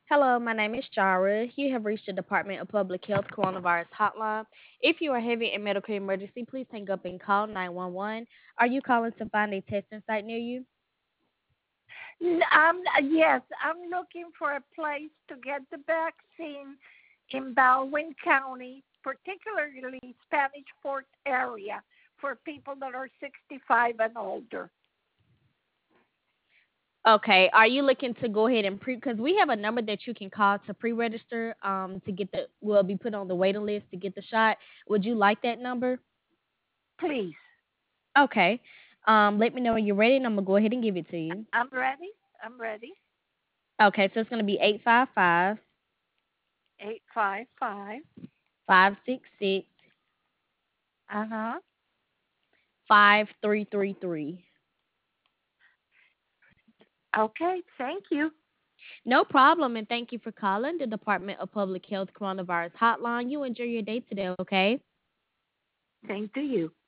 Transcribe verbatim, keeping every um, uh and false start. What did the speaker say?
Hello, my name is Jara. You have reached the Department of Public Health Coronavirus Hotline. If you are having a medical emergency, please hang up and call nine one one. Are you calling to find a testing site near you? N- Um, yes, I'm looking for a place to get the vaccine in Baldwin County, particularly Spanish Fort area, for people that are sixty-five and older. Okay, are you looking to go ahead and pre? Because we have a number that you can call to pre-register. Um, to get the will be put on the waiting list to get the shot. Would you like that number? Please, Okay. Um, let me know when you're ready, and I'm gonna go ahead and give it to you. I'm ready. I'm ready. Okay, so it's gonna be eight five five Eight five five. five six six Uh huh. five three three three. Okay, thank you. No problem, and thank you for calling the Department of Public Health Coronavirus Hotline. You enjoy your day today, okay? Same to you.